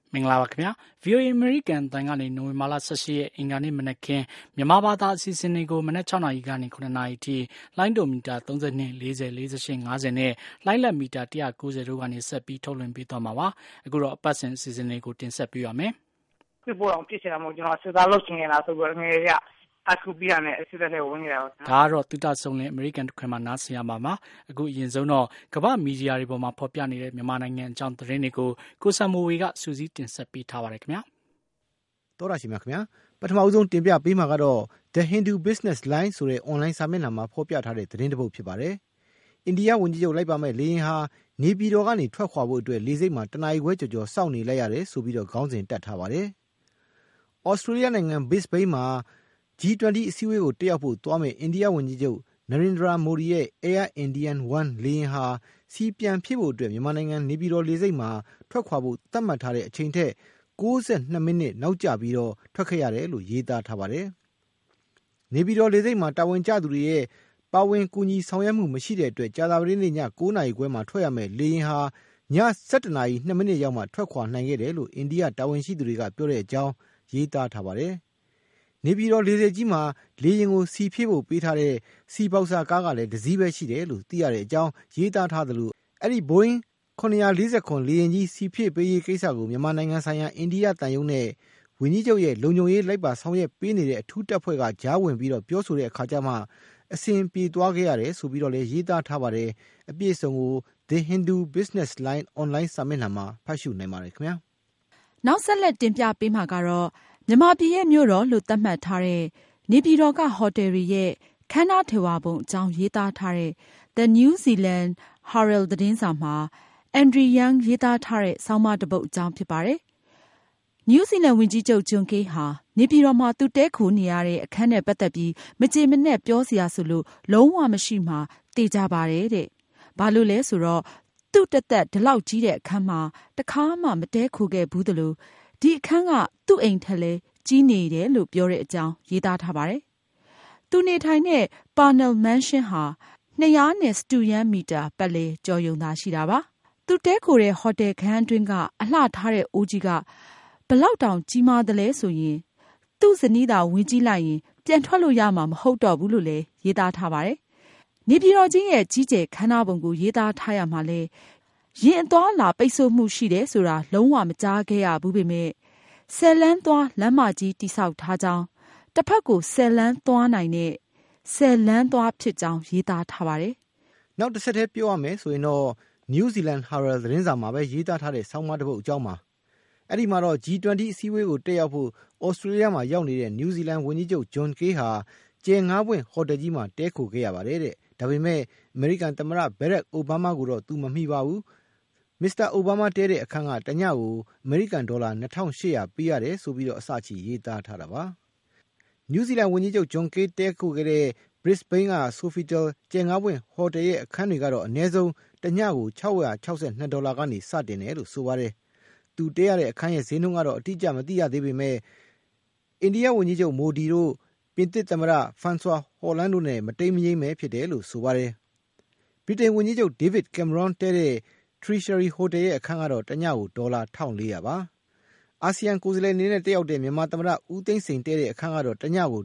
မင်္ဂလာပါခင်ဗျာ VOA American တန်ကနေနိုဝင်ဘာလ18ရက်အင်္ဂါနေ့မနက်ခင်းမြန်မာဘာသာအစီအစဉ်တွေကိုမနက်6နာရီကနေ9နာရီထိလိုင်းဒိုမီတာ32 40 48 50နဲ့လိုင်းလက်မီတာ190တို့ကနေဆက်ပြီးထုတ်လွှင့်ပေးသွားမှာပါအခုတော့အပတ်စဉ်အစီအစဉ်တွေကိုတင်ဆက်ပေးပါမယ်ပြပေါ်အောင်ပြစ်ချင်တာမဟုတ်ကျွန်တော်စစ်သားလုပ်ချင်နေတာဆိုပြီးငယ်ရအခုပြရမယ်အစစ်တဲ့ဝင်နေတာဒါကတော့တူတာဆုံးလင်အမေရိကန်တခွင်မှာနားဆင်ရမှာပါအခုအရင်ဆုံးတော့ကမ္ဘာမီဒီယာတွေပေါ်မှာဖော်ပြနေတဲ့မြန်မာနိုင်ငံအကြောင်းသတင်းတွေကိုကိုဆမ်မိုဝေကစူးစီးတင်ဆက်ပေးထားပါတယ်ခင်ဗျာတော်ရရှိမြခင်ဗျာပထမဦးဆုံးတင်ပြပေးမှာကတော့ The Hindu Business Line ဆိုတဲ့ online စာမျက်နှာမှာဖော်ပြထားတဲ့သတင်းတစ်ပုဒ်ဖြစ်ပါတယ်အိန္ဒိယဝန်ကြီးချုပ်လိုက်ပါမဲ့လေယာဉ်ဟာနေပြည်တော်ကနေထွက်ခွာဖို့အတွက်လေဆိပ်မှာတနာရီခွဲကျော်စောင့်နေလိုက်ရတယ်ဆိုပြီးတော့ခေါင်းစဉ်တက်ထားပါတယ်ဩစတြေးလျနိုင်ငံ Brisbane မှာG20 အစည်းအဝေးကိုတက်ရောက်ဖို့သွားမဲ့အိန္ဒိယဝန်ကြီးချုပ်နရိန်ဒရာမိုဒီရဲ့ Air Indian One လေယာဉ်ဟာစီပြန်ဖြစ်ဖို့အတွက်မြန်မာနိုင်ငံနေပြည်တော်လေဆိပ်မှာထွက်ခွာဖို့သတ်မှတ်ထားတဲ့အချိန်ထက်62မိနစ်နောက်ကျပြီးတော့ထွက်ခဲ့ရတယ်လို့ရေးသားထားပါတယ်။နေပြည်တော်လေဆိပ်မှာတာဝန်ကျသူတွေရဲ့ပါဝင်ကူညီဆောင်ရွက်မှုမရှိတဲ့အတွက်ကြာသပတေးနေ့ည9နာရီခွဲမှာထွက်ရမယ့်လေယာဉ်ဟာည7နာရီ2မိနစ်ရောက်မှထွက်ခွာနိုင်ခဲ့တယ်လို့အိန္ဒိယတာဝန်ရှိသူတွေကပြောတဲ့အကြောင်းရေးသားထားပါတယ်။နေပြည်တော်လေဆိပ်ကြီးမှာလေယာဉ်ကိုစီဖြည့်ဖို့ပေးထားတဲ့စီပေါက်စာကားကလည်းတစ်စီးပဲရှိတယ်လို့သိရတဲ့အကြောင်းရေးသားထားသလိုအဲ့ဒီ Boeing 949လေယာဉ်ကြီးစီဖြည့်ပေးရေးကိစ္စကိုမြန်မာနိုင်ငံဆိုင်ရာအိန္ဒိယတန်ယုံနဲ့ဝန်ကြီးချုပ်ရဲ့လုံခြုံရေးလိုက်ပါဆောင်ရွက်ပေးနေတဲ့အထူးတပ်ဖွဲ့ကကြားဝင်ပြီးတော့ပြောဆိုတဲ့အခါကျမှအစဉ်ပြေသွားခဲ့ရတယ်ဆိုပြီးတော့လည်းရေးသားထားပါတယ်အပြည့်အစုံကို The Hindu Business Line online စာမျက်နှာမှာဖတ်ရှုနိုင်ပါတယ်ခင်ဗျာနောက်ဆက်လက်တင်ပြပေးမှာကတော့မြန်မာပြည်ရဲ့မြို့တော်လို့သတ်မှတ်ထားတဲ့နေပြည်တော်ကဟိုတယ်တွေရဲ့ခမ်းနားထေဝါပုံအကြောင်းရေးသားထားတဲ့ The New Zealand Herald သတင်းစာမှာ Andrew Young ရေးသားထားတဲ့ဆောင်းပါးတစ်ပုဒ်အကြောင်းဖြစ်ပါတယ်။ New Zealand ဝန်ကြီးချုပ် John Key ဟာနေပြည်တော်မှာသူတဲခိုနေရတဲ့အခန်းနဲ့ပတ်သက်ပြီးမကြေမနက်ပြောစရာဆိုလို့လုံးဝမရှိမှတေချာပါတယ်တဲ့။ဘာလို့လဲဆိုတော့သူ့တသက်ဒီလောက်ကြီးတဲ့အခန်းမှာတခါမှမတဲခိုခဲ့ဘူးသလိုဒီအခန်းကသူ့အိမ်ထက်လည်းကြီးနေတယ်လို့ပြောတဲ့အကြောင်းရေးသားထားပါတယ်။သူနေထိုင်တဲ့ Parnell Mansion ဟာ200စတုရန်းမီတာပတ်လည်ကျော်ယုံသာရှိတာပါ။သူတဲခိုတဲ့ဟိုတယ်ခန်းအတွင်းကအလှထားတဲ့အိုးကြီးကဘလောက်တောင်ကြီးမားသလဲဆိုရင်သူ့ဇနီးသာဝင်ကြည့်လိုက်ရင်ပြန်ထွက်လို့ရမှာမဟုတ်တော့ဘူးလို့လည်းရေးသားထားပါတယ်။နေပြည်တော်ကြီးရဲ့ကြီးကျယ်ခမ်းနားပုံကိုရေးသားထားရမှာလဲရင်အသွားလာပိတ်ဆို့မှုရှိတယ်ဆိုတာလုံးဝမကြားခဲ့ရဘူးပေမဲ့10လမ်းသွားလမ်းမကြီးတိဆောက်ထားကြောင်းတစ်ဖက်ကို10လမ်းသွားနိုင်တဲ့10လမ်းသွားဖြစ်ကြောင်းရေးသားထားပါတယ်။နောက်တစ်ဆက်တည်းပြောရမယ်ဆိုရင်တော့ New Zealand Herald သတင်းစာမှာပဲရေးသားထားတဲ့ဆောင်းပါးတစ်ပုဒ်အကြောင်းပါ။အဲ့ဒီမှာတော့ G20 အစည်းအဝေးကိုတက်ရောက်ဖို့ဩစတြေးလျမှာရောက်နေတဲ့ New Zealand ဝန်ကြီးချုပ် John Key ဟာကျယ်ငါးပွင့်ဟိုတယ်ကြီးမှာတဲခိုခဲ့ရပါတယ်တဲ့။ဒါပေမဲ့အမေရိကန်သမ္မတ Barack Obama ကိုတော့သူမမိပါဘူး။ Mr. Obama တဲတဲ့အခန်းကတညကိုအမေရိကန်ဒေါ်လာ2800ပေးရတယ်ဆိုပြီးတော့အစချီရေးသားထားတာပါ။ New Zealand ဝန်ကြီးချုပ် John Key တဲခိုခဲ့တဲ့ Brisbane က Sofitel ကျယ်ငါးပွင့်ဟိုတယ်ရဲ့အခန်းတွေကတော့အနည်းဆုံးတညကို$662ကနေစတင်တယ်လို့ဆိုပါတယ်။သူတဲရတဲ့အခန်းရဲ့ဈေးနှုန်းကတော့အတိအကျမသိရသေးပေမဲ့အိန္ဒိယဝန်ကြီးချုပ်မိုဒီတို့ပြင်သစ်သမ္မတ François Hollande တို့နဲ့မတိမ်မယိမ်းပဲဖြစ်တယ်လို့ဆိုပါတယ်။ဗြိတိန်ဝန်ကြီးချုပ် David Cameron တဲတဲ့ Treasury Hotel ရဲ့အခန်းကတော့တညကို$1400ပါ။အာဆီယံကိုယ်စားလှယ်အနေနဲ့တက်ရောက်တဲ့မြန်မာသမ္မတဦးသိန်းစိန်တဲတဲ့အခန်းကတော့တညကို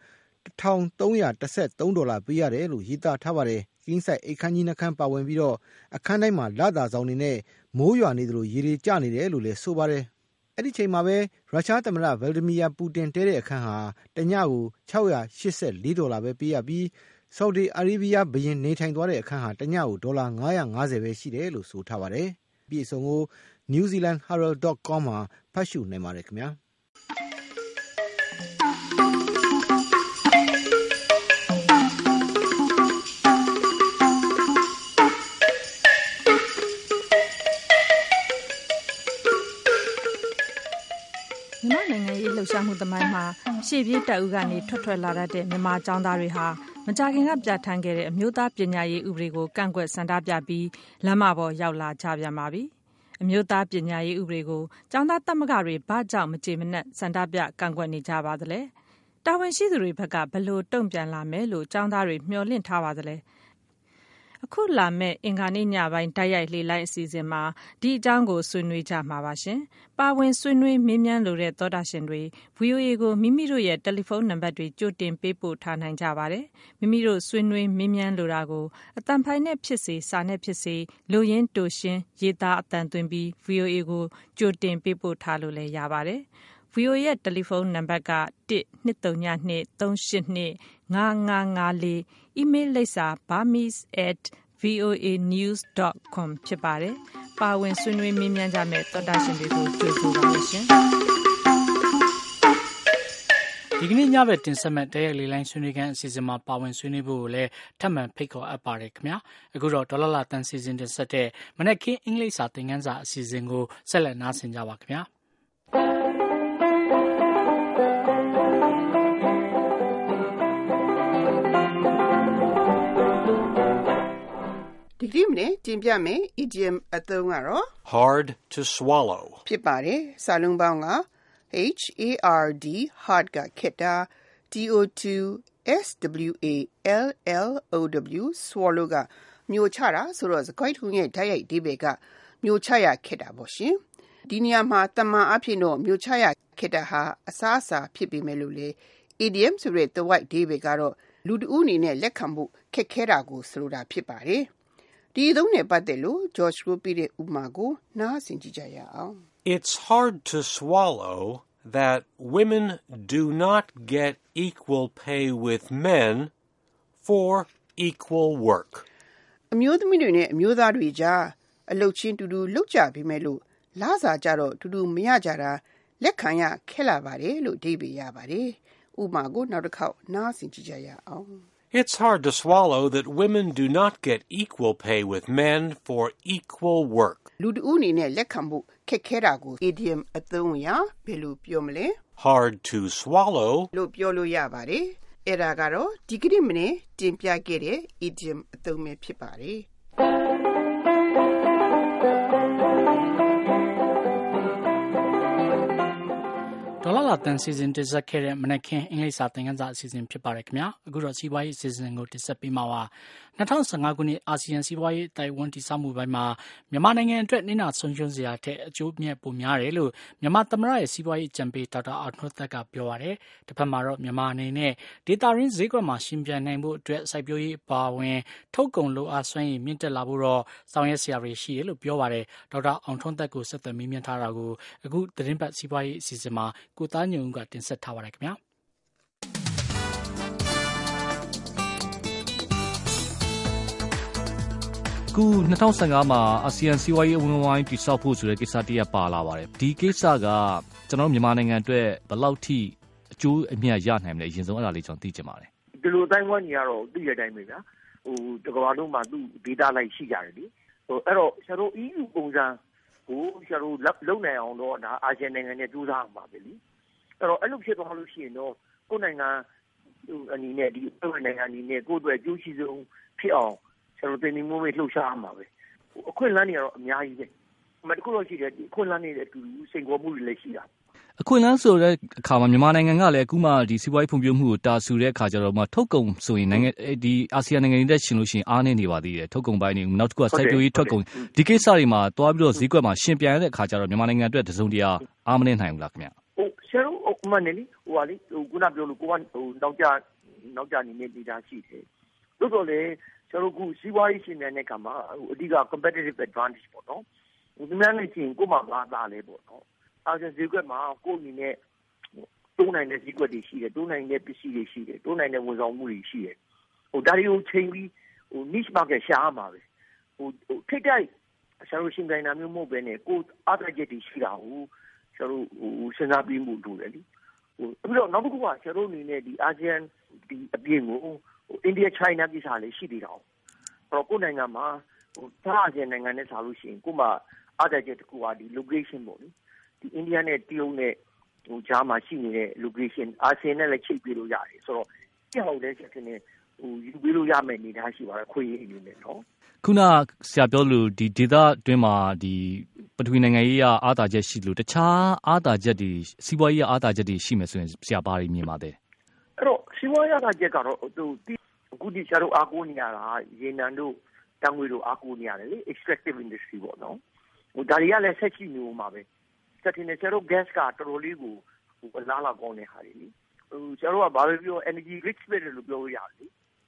$1313ပေးရတယ်လို့ရေးသားထားပါတယ်။ကင်းဆိုင်အခန်းကြီးနှခန်းပါဝင်ပြီးတော့အခန်းတိုင်းမှာလသာဆောင်နေနဲ့မိုးရွာနေသလိုရေတွေကျနေတယ်လို့လည်းဆိုပါတယ်။အဲ့ဒီချိန်မှာပဲရုရှားသမ္မတဗလာဒီမီယာပူတင်တဲတဲ့အခန်းဟာတညကို$684ပဲပေးရပြီးဆော်ဒီအာရေဗျဘုရင်နေထိုင်သွားတဲ့အခန်းဟာတညကို$950ပဲရှိတယ်လို့ဆိုထားပါတယ်။ပြည်စုံကို newzealandherald.com မှာဖတ်ရှုနိုင်ပါတယ်ခင်ဗျာ။မြန်မာနိုင်ငံရေးလှုပ်ရှားမှုသမိုင်းမှာရှေ့ပြေးတပ်ဦးကနေထွက်လာတတ်တဲ့မြန်မာကျောင်းသားတွေဟာမကြာခင်ကပြဋ္ဌာန်းခဲ့တဲ့အမျိုးသားပညာရေးဥပဒေကိုကန့်ကွက်ဆန္ဒပြပြီးလမ်းမပေါ်ရောက်လာကြပြန်ပါပြီ။အမျိုးသားပညာရေးဥပဒေကိုကျောင်းသားသမဂ္ဂတွေဘာကြောင့်မကြေမနက်ဆန္ဒပြကန့်ကွက်နေကြပါသလဲ။တာဝန်ရှိသူတွေဘက်ကဘယ်လိုတုံ့ပြန်လာမယ်လို့ကျောင်းသားတွေမျှော်လင့်ထားပါသလဲ။အခုလာမဲ့အင်္ဂါနေ့ညပိုင်းတိုက်ရိုက်လေလိုက်အစီအစဉ်မှာဒီအကြောင်းကိုဆွေးနွေးကြမှာပါရှင်။ပါဝင်ဆွေးနွေးမေးမြန်းလိုတဲ့သောတာရှင်တွေ VOA ကိုမိမိတို့ရဲ့တယ်လီဖုန်းနံပါတ်တွေကြိုတင်ပေးပို့ထားနိုင်ကြပါတယ်။မိမိတို့ဆွေးနွေးမေးမြန်းလိုတာကိုအသံဖိုင်နဲ့ဖြစ်စေစာနဲ့ဖြစ်စေလိုရင်းတိုရှင်းရေးသားအသံသွင်းပြီး VOA ကိုကြိုတင်ပေးပို့ထားလို့လည်းရပါတယ်။ VOA ရဲ့တယ်လီဖုန်းနံပါတ်က 1-232-382-5554 email လိပ်စာ burmese@voanews.com ဖြစ်ပါတယ်။ပါဝင်ဆွေးနွေးမေးမြန်းကြမယ့်သောတာရှင်တွေကိုကြိုဆိုပါရရှင်။ဒီကနေ့ညဘက်တင်ဆက်မဲ့တရက်လေးလိုင်းဆွေးနွေးခန်းအစီအစဉ်မှာပါဝင်ဆွေးနွေးဖို့ကိုလည်းထပ်မံဖိတ်ခေါ်အပ်ပါတယ်ခင်ဗျာအခုတော့ဒေါ်လာတန်စီစဉ်တင်ဆက်တဲ့မနက်ခင်းအင်္ဂလိပ်စာသင်ခန်းစာအစီအစဉ်ကိုဆက်လက်နားဆင်ကြပါခင်ဗျာဒီကနေ့တင်ပြမယ် idiom အသုံးကတော့ hard to swallow ဖြစ်ပါတယ်စာလုံးပေါင်းက hard hard ကခက်တာ swallow swallow ကမျိုးချတာဆိုတော့စကားထုံးရဲ့ဓာတ်ရိုက်အဓိပ္ပာယ်ကမျိုးချရခက်တာပေါ့ရှင်ဒီနေရာမှာတမန်အဖြစ်တော့မျိုးချရခက်တာဟာအစားအစာဖြစ်ပေမဲ့လို့လေ idiom ဆိုတဲ့တဝိုက်အဓိပ္ပာယ်ကတော့လူတဦးအနေနဲ့လက်ခံဖို့ခက်ခဲတာကိုဆိုလိုတာဖြစ်ပါတယ်ဒီအသုံးနဲ့ပတ်သက်လို့ George ကိုပြတဲ့ဥပမာကိုနားဆင်ကြည့်ကြရအောင် It's hard to swallow that women do not get equal pay with men for equal work. အမျိုးသမီးတွေနဲ့အမျိုးသားတွေကြားအလုပ်ချင်းတူတူလုပ်ကြပေမဲ့လို့လစာကြတော့တူတူမရကြတာလက်ခံရခက်လာပါတယ်လို့အဓိပ္ပာယ်ရပါတယ်ဥပမာကိုနောက်တစ်ခေါက်နားဆင်ကြည့်ကြရအောင် It's hard to swallow that women do not get equal pay with men for equal work. လူတဦးအနေနဲ့လက်ခံဖို့ခက်ခဲတာကို idiom အသုံးအရဘယ်လိုပြောမလဲ Hard to swallow လို့ပြောလို့ရပါတယ်အဲ့ဒါကတော့ဒီကနေ့မနေ့တင်ပြခဲ့တဲ့ idiom အသုံးပဲဖြစ်ပါတယ်ဒေါ်လာတန်စီစဉ်တင်ဆက်ခဲ့တဲ့မနက်ခင်းအင်္ဂလိပ်စာသင်ခန်းစာအစီအစဉ်ဖြစ်ပါတယ်ခင်ဗျာအခုတော့စီးပွားရေးအစီအစဉ်ကိုတင်ဆက်ပေးမှာပါ2015ခုနှစ်အာဆီယံစီးပွားရေးတိုင်ဝမ်တည်ဆောက်မှုပိုင်းမှာမြန်မာနိုင်ငံအတွက်နည်းနာဆုံးရှုံးစရာထက်အကျိုးမြတ်ပိုများတယ်လို့မြန်မာသမ္မတရဲ့စီးပွားရေးအကြံပေးဒေါက်တာအောင်ထွန်းသက်ကပြောပါတယ်တစ်ဖက်မှာတော့မြန်မာအနေနဲ့ဒေတာရင်းဈေးကွက်မှာရှင်ပြိုင်နိုင်ဖို့အတွက်စိုက်ပျိုးရေးပါဝင်ထုတ်ကုန်လိုအားစွမ်းရည်မြင့်တက်လာဖို့တော့ဆောင်ရွက်စရာတွေရှိတယ်လို့ပြောပါတယ်ဒေါက်တာအောင်ထွန်းသက်ကိုဆက်သွယ်မေးမြန်းထားတာကိုအခုသတင်းပတ်စီးပွားရေးအစီအစဉ်မှာကိုသားညုံကတင်ဆက်ထားပါတယ်ခင်ဗျာခု2015မှာအာဆီယံစီးပွားရေးအဝန်းအဝိုင်းတည်ဆောက်ဖို့ဆိုတဲ့ကိစ္စတည်းပါလာပါတယ်ဒီကိစ္စကကျွန်တော်မြန်မာနိုင်ငံအတွက်ဘယ်လောက်ထိအကျိုးအမြတ်ရနိုင်မလဲအရင်ဆုံးအဲ့ဒါလေးကျွန်တော်သိချင်ပါတယ်ဒီလိုအတိုင်းဝန်းကြီးကတော့သိတဲ့အတိုင်းပဲဗျာတကဘာလုံးမှာသူ့ data လိုက်ရှိကြတယ်လေအဲ့တော့ဆရာတို့ EU ပုံစံကိုဆရာတို့လုံနိုင်အောင်တော့ဒါအာဆီယံနိုင်ငံနဲ့ကြိုးစားအောင်ပါပဲလေအဲ့တော့အဲ့လိုဖြစ်သွားလို့ရှိရင်တော့ကိုယ်နိုင်ငံအနေနဲ့ဒီအဖွဲ့နိုင်ငံအနေနဲ့ကိုယ့်အတွက်အကျိုးရှိဆုံးဖြစ်အောင်ဆရာတို့တင်နေမိုးလေးလှုပ်ရှားရမှာပဲအခွင့်အလမ်းတွေကတော့အများကြီးပဲတခုတော့ရှိတယ်ဒီအခွင့်အလမ်းတွေအတူတူစိန်ခေါ်မှုတွေလည်းရှိတာအခွင့်အလမ်းဆိုတဲ့အခါမှာမြန်မာနိုင်ငံကလည်းအခုမှဒီစီးပွားရေးဖွံ့ဖြိုးမှုကိုတာဆူတဲ့အခါကျတော့မှထုတ်ကုန်ဆိုရင်နိုင်ငံဒီအာဆီယံနိုင်ငံတွေနဲ့ရှင်လို့ရှိရင်အားနည်းနေပါသေးတယ်ထုတ်ကုန်ပိုင်းတွေနောက်တစ်ခုကစိုက်ပျိုးရေးထွက်ကုန်ဒီကိစ္စတွေမှာတွားပြီးတော့ဈေးကွက်မှာရှင်ပြိုင်ရတဲ့အခါကျတော့မြန်မာနိုင်ငံအတွက်တစုံတရာအားမနည်းနိုင်ဘူးလားခင်ဗျဆရာတို့ဥမာနေလေဟိုကလေခုနပြောလို့ကိုကနောက်ကြနေတဲ့ data ရှိတယ်တို့တော့လေဆရာတို့ခုစီးပွားရေးရှင်နေတဲ့ကမှာအဓိက competitive advantage ပေါ့နော်ဒီများနဲ့ချင်းကိုမှဘာသာလဲပေါ့နော်အာဆီယံဈေးကွက်မှာကိုယ်အနေနဲ့တိုးနိုင်တဲ့ဈေးကွက်တွေရှိတယ်တိုးနိုင်တဲ့ပစ္စည်းတွေရှိတယ်တိုးနိုင်တဲ့ဝန်ဆောင်မှုတွေရှိတယ်ဒါတွေကိုချိန်ပြီးniche market ရှာရမှာပဲထိတ်တိုက်ဆရာတို့ရှင်တိုင်းနာမျိုးမဟုတ်ပဲနဲ့ကိုအားတက်ချက်တွေရှိတာဟုတ်ဆရာတို့စဉ်းစားပြီးမှုလုပ်တယ်လေပြီးတော့နောက်တစ်ခုကဆရာတို့အနေနဲ့ဒီအာဆီယံဒီအပြင်ကိုအိန္ဒိယ China ကိစ္စလည်းရှိသေးတာ။အဲ့တော့ကိုယ်နိုင်ငံမှာထားအာဆီယံနိုင်ငံနဲ့စားလို့ရှိရင်ကိုယ်မှာအားတက်ချက်တစ်ခုကဒီ location ပေါ့လေ။ဒီအိန္ဒိယနဲ့တရုတ်နဲ့ကြားမှာရှိနေတဲ့ location အာဆီယံနဲ့လည်းချိတ်ပြီးလို့ရတယ်ဆိုတော့ကြောက်တဲ့ချက်နဲ့ယူပြီးလို့ရမယ်အနေထားရှိပါတယ်ခွင့်ရအနေနဲ့နော်။ခုနဆရာပြောလို့ဒီဒေသအတွင်းမှာဒီပထဝီနိုင်ငံရေးအားသာချက်ရှိလို့တခြားအားသာချက်တွေစီးပွားရေးအားသာချက်တွေရှိမယ်ဆိုရင်ဆရာဘာတွေမြင်ပါသလဲအဲ့တော့စီးပွားရေးအားသာချက်ကတော့အခုဒီဆရာတို့အားကိုးနေရတာရေနံတို့တန်ငွေလိုအားကိုးနေရတယ်လေ extractive industry ပေါ့နော်ဒါတွေကလည်းဆက်ရှိနေဦးမှာပဲဆက်တင်နေကျတော့ gas ကတော်တော်လေးကိုအလားလာကောင်းတဲ့ဟာတွေလေကျတော့ဘာပဲပြော energy rich ပဲလို့ပြောလို့ရတယ်လေ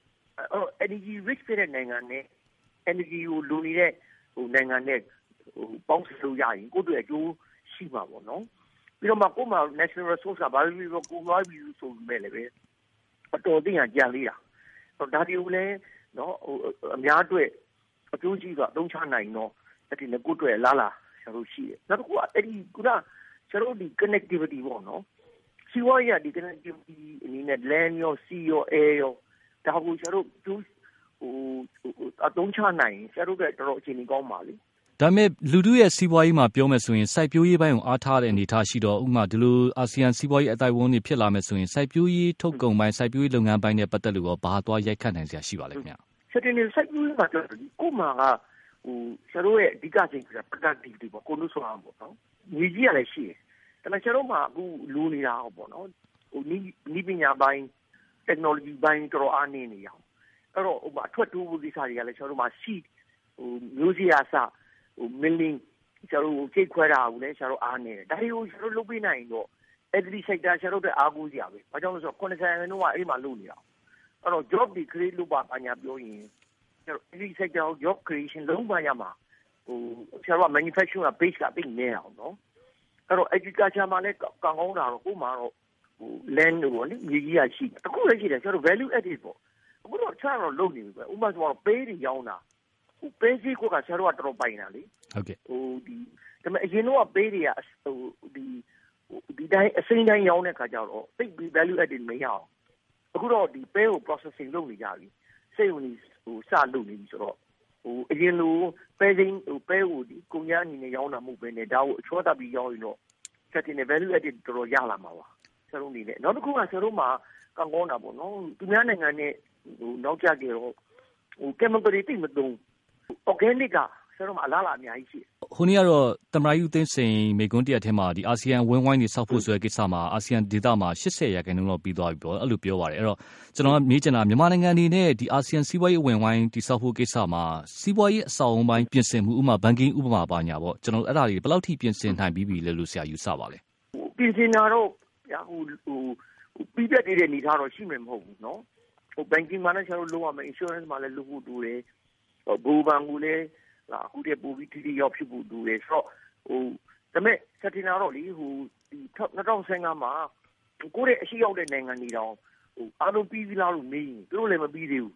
energy rich တဲ့နိုင်ငံနဲ့ energy ကိုလိုနေတဲ့နိုင်ငံနဲ့ပေါင်းစပ်လို့ရရင်ကိုယ့်အတွက်အကျိုးရှိမှာပေါ့နော်ပြီးတော့မှကိုယ်မှာ national resource ကဘာပဲပြောကိုယ်သွားပြီးဆိုမဲ့လည်းပဲအတော်သိရကြံလေးတာဒါတွေကိုလည်းနော်အများအတွက်အကျိုးရှိကအသုံးချနိုင်တော့အဲ့ဒီလည်းကိုယ့်အတွက်လာဆရာတို့ရှိတယ်နောက်တစ်ခုကအဲ့ဒီခုနဆရာတို့ဒီ connectivity ပေါ့နော်စီဝါရဒီ connectivity အနေနဲ့ land ရော sea ရော air ရောဒါကိုဆရာတို့အသုံးချနိုင်ဆရာတို့ကတော်တော်အခြေအနေကောင်းပါလေဒါပေမဲ့လူထုရဲ့စီးပွားရေးမှာပြောမယ်ဆိုရင်စိုက်ပျိုးရေးပိုင်းကိုအားထားတဲ့အနေအထားရှိတော့ဥပမာဒီလိုအာဆီယံစီးပွားရေးအတိုင်းအဝန်တွေဖြစ်လာမယ်ဆိုရင်စိုက်ပျိုးရေးထုတ်ကုန်ပိုင်းစိုက်ပျိုးရေးလုပ်ငန်းပိုင်းနဲ့ပတ်သက်လို့ဘာသွားရိုက်ခတ်နိုင်စရာရှိပါလဲခင်ဗျ။ဆက်တင်နေစိုက်ပျိုးရေးမှာပြောကိုမှကဆရာတို့ရဲ့အဓိကချိန်က productivity ပေါ့ကိုလို့ဆိုအောင်ပေါ့နော်။ညီကြီးရလည်းရှိတယ်။ဒါပေမဲ့ဆရာတို့မှာအခုလိုနေတာပေါ့နော်။နီးပညာပိုင်း technology ပိုင်းတော်အားနေနေအောင်။အဲ့တော့အထွက်တိုးဖို့ဒီစားတွေကလည်းဆရာတို့မှာ seed မျိုးစေ့အစmilling ဆရာတို့ချိန်ခွဲတာကိုလည်းဆရာတို့အားနေတယ်ဒါတွေကိုဆရာတို့လုပ်ပေးနိုင်တော့ agri sector ဆရာတို့အတွက်အားကိုးစရာပဲဘာကြောင့်လဲဆိုတော့90%တော့အဲ့မှာလုပ်နေတာအဲ့တော့ job တွေ create လုပ်ပါညာပြောရင်ဆရာတို့ agri sector job creation လုံးဝရမှာဆရာတို့က manufacturing base ကတိတ်နေအောင်နော်အဲ့တော့ agriculture မှာလည်းကောင်းကောင်းတာတော့ကိုမှတော့land ကိုလေမြေကြီးရရှိတခုလည်းရှိတယ်ဆရာတို့ value added ပေါ့အခုတော့ဆရာတို့လုပ်နေပြီပဲဥပမာဆိုတော့ပေးတွေရောင်းတာပေးစီကိုကဆရာတို့ကတော်တော်ပိုင်တာလေဟုတ်ကဲ့ဒါပေမဲ့အရင်တော့ပေးတွေကဒီတိုင်းအစိမ်းတိုင်းရောင်းတဲ့ခါကျတော့သိပ်ပြီး value added မရအောင်အခုတော့ဒီပဲကို processing လုပ်နေကြပြီစိတ်ဝင်စလုပ်နေပြီဆိုတော့အရင်လိုပဲစိမ်းပဲကိုဒီကုန်ရအနေနဲ့ရောင်းတာမဟုတ်ပဲနဲ့ဒါကိုအချောတက်ပြီးရောင်းရင်တော့ဆက်တင် value added တော်တော်ရလာမှာပါဆရာတို့အနေနဲ့နောက်တစ်ခုကဆရာတို့မှာကောင်းတာပေါ့နော်သူများနိုင်ငံနဲ့နောက်ကျကြတော့chemical တွေတိတ်မသုံးorganic ကဆရာတို့မှာအလားအလာအများကြီးရှိတယ်ဟိုနေ့ကတော့သမ္မတဦးသိန်းစိန်မိန့်ခွန်းတစ်ရက်ထဲမှာဒီအာဆီယံဝင်းဝိုင်းတွေစောက်ဖို့ဆိုတဲ့ကိစ္စမှာအာဆီယံဒေသမှာ80%လောက်ပြီးသွားပြီပေါ့အဲ့လိုပြောပါတယ်အဲ့တော့ကျွန်တော်ကမေးချင်တာမြန်မာနိုင်ငံအနေနဲ့ဒီအာဆီယံစီးပွားရေးဝင်းဝိုင်းတိစောက်ဖို့ကိစ္စမှာစီးပွားရေးအဆောက်အအုံပိုင်းပြင်ဆင်မှုဥပမာဘဏ်ကင်းဥပမာပါညာပေါ့ကျွန်တော်အဲ့ဒါတွေဘယ်လောက်ထိပြင်ဆင်နိုင်ပြီးပြီလဲလို့ဆရာယူဆပါလဲပြင်ဆင်တာတော့ပြီးပြတ်တဲ့အနေအထားတော့ရှိမှာမဟုတ်ဘူးเนาะဘဏ်ကင်းမှာလည်းဆရာတို့လုပ်ရမယ် insurance မှာလည်းလုပ်ဖို့တူတယ်ဘူဘန်ကူလည်းအခုတည်းပို့ပြီးတီရောက်ဖြစ်ဖို့တူတယ်ဆိုတော့ဒါပေမဲ့စက်တင်လာတော့လေဒီ2015မှာကိုယ့်ရဲ့အရှိရောက်တဲ့နိုင်ငံတွေတောင်အားလုံးပြီးပြီလားလို့မေးရင်သူတို့လည်းမပြီးသေးဘူး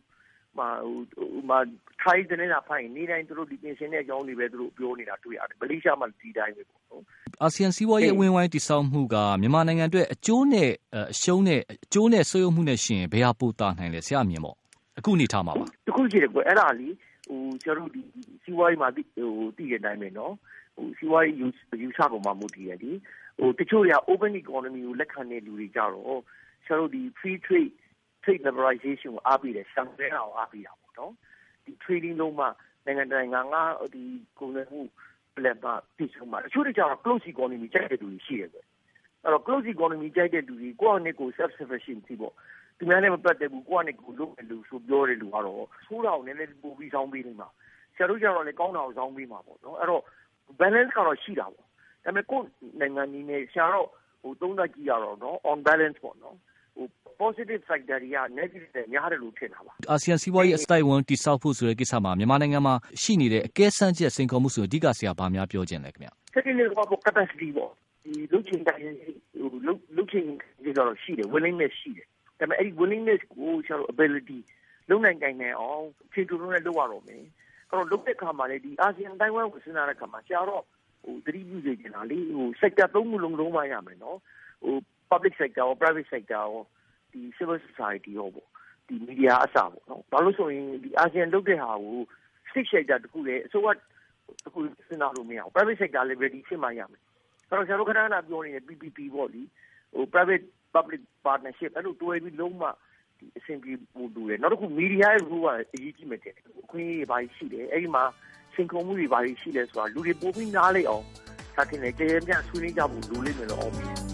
ထိုင်းတဲ့နေတာဖိုင်နေတိုင်းသူတို့ဒီပြင်ဆင်တဲ့အကြောင်းတွေပဲသူတို့ပြောနေတာတွေ့ရတယ်မလေးရှားမှာဒီတိုင်းပဲပေါ့အာဆီယံစီးပွားရေးအဝင်းဝိုင်းတည်ဆောက်မှုကမြန်မာနိုင်ငံအတွက်အကျိုးနဲ့အရှုံးနဲ့အကျိုးနဲ့ဆွေးနွေးမှုနဲ့ရှင်ဘယ်ဟာပိုတာနိုင်လဲဆရာအမြင်ပေါ့အခုနေထားမှာပါတခုရှိတယ်ကွအဲ့ဒါလीဆရာတို့ဒီစီးပွားရေးမှာတည်တဲ့အတိုင်းပဲနော်စီးပွားရေးယူဆပုံမှာမူတည်ရတယ်တချို့တွေက open economy ကိုလက်ခံတဲ့လူတွေကြတော့ဆရာတို့ဒီ free trade liberalization ကိုအားပေးတယ်ဆံရဲတာကိုအားပေးတာပေါ့နော်ဒီ trading လုံးမှာနိုင်ငံတိုင်းငါဒီကုန်သွယ်မှုလက်ပါပြည်ဆုံးမှာတချို့တွေကြတော့ close economy ကြိုက်တဲ့လူတွေရှိတယ်ပဲအဲ့တော့ close economy ကြိုက်တဲ့လူတွေကိုယ့်အနေကို self sufficiency ပေါ့သူများလည်းမပတ်သက်ဘူးကိုယ့်အနေကိုလုပ်တယ်လို့ဆိုပြောတဲ့လူကတော့ဆိုးတာကိုလည်းပို့ပြီးဆောင်းပေးနေမှာဆရာတို့ကြတော့လည်းကောင်းတာကိုဆောင်းပေးမှာပေါ့နော်အဲ့တော့ balance ကတော့ရှိတာပေါ့ဒါပေမဲ့ကိုယ်နိုင်ငံကြီးနဲ့ဆရာတော့သုံးသပ်ကြည့်ရတော့နော် on balance ပေါ့နော်positive factor တွေက negative တွေများတယ်လို့ထင်တာပါအာဆီယံစီးပွားရေးအစတိုင်ဝန်တိစောက်ဖို့ဆိုတဲ့ကိစ္စမှာမြန်မာနိုင်ငံမှာရှိနေတဲ့အကဲစမ်းချက်စိန်ခေါ်မှုဆိုအဓိကဆရာဘာများပြောခြင်းလဲခင်ဗျ secondly က capacity ပေါ့ဒီလုပ်ချင်တဲ့လုပ်ချင်ကြတော့ရှိတယ် willingness ရှိတယ်ဒါပေမဲ့အဲ့ဒီ willingness ကိုဆရာတို့ ability လုံနိုင်တိုင်းနဲ့အောင်ဖြည့်တူလို့လည်းလုပ်ရတော့မယ်အဲ့တော့လုပ်တဲ့အခါမှာလေဒီအာဆီယံတိုင်းဝမ်ကိုစဉ်းစားတဲ့အခါမှာဆရာတော့သတိပြုစေချင်တာလေsector သုံးခုလုံးမရမယ်နော်public sector ရော private sector ရောဒီ civil society ရောပေါ့ဒီ media အစပေါ့နော်ဘာလို့ဆိုရင်ဒီအာဆီယံလုပ်တဲ့ဟာကို state sector တခုလေအစိုးရတခုစဉ်းစားလို့မရဘူး private sector လည်း ready ဖြစ်မှရမယ်အဲ့တော့ဆရာတို့ခဏခဏပြောနေတဲ့ PPP ပေါ့လေprivate public partnership အဲ့လိုတွဲပြီးလုံးဝဒီအဆင်ပြေဖို့လိုတယ်နောက်တစ်ခု media ရဲ့ role ကအရေးကြီးမယ်တဲ့။ခွင့်ရေးဘာရှိတယ်အဲ့ဒီမှာစင်ကုန်မှုတွေဘာရှိလဲဆိုတာလူတွေပိုပြီးနားလေအောင်သာတင်လေကြဲပြဆွေးနွေးကြဖို့လိုလိမ့်မယ်လို့အောင်မြင်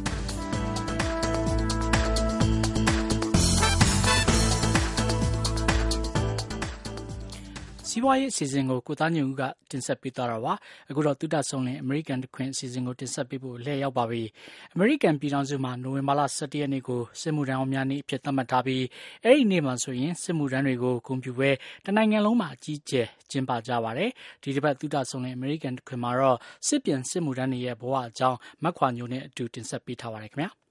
စီးပွားရေးအစီအစဉ်ကိုကိုသားညွန့်ဦးကတင်ဆက်ပေးသွားတာပါအခုတော့သုဒဆုံးလင်အမေရိကန်တခွင်အစီအစဉ်ကိုတင်ဆက်ပေးဖို့လှည့်ရောက်ပါပြီအမေရိကန်ပြည်ထောင်စုမှာနိုဝင်ဘာလ17ရက်နေ့ကိုစစ်မှုထမ်းအောင်များနေ့အဖြစ်သတ်မှတ်ထားပြီးအဲ့ဒီနေ့မှာဆိုရင်စစ်မှုထမ်းတွေကိုဂုဏ်ပြုပွဲတနိုင်ငံလုံးမှာအကြီးအကျယ်ကျင်းပကြပါတယ်ဒီတစ်ပတ်သုဒဆုံးလင်အမေရိကန်တခွင်မှာတော့စစ်ပြန်စစ်မှုထမ်းတွေရဲ့ဘဝအကြောင်းမက်ခွာညိုနဲ့အတူတင်ဆက်ပေးထားပါတယ်ခင်ဗျာ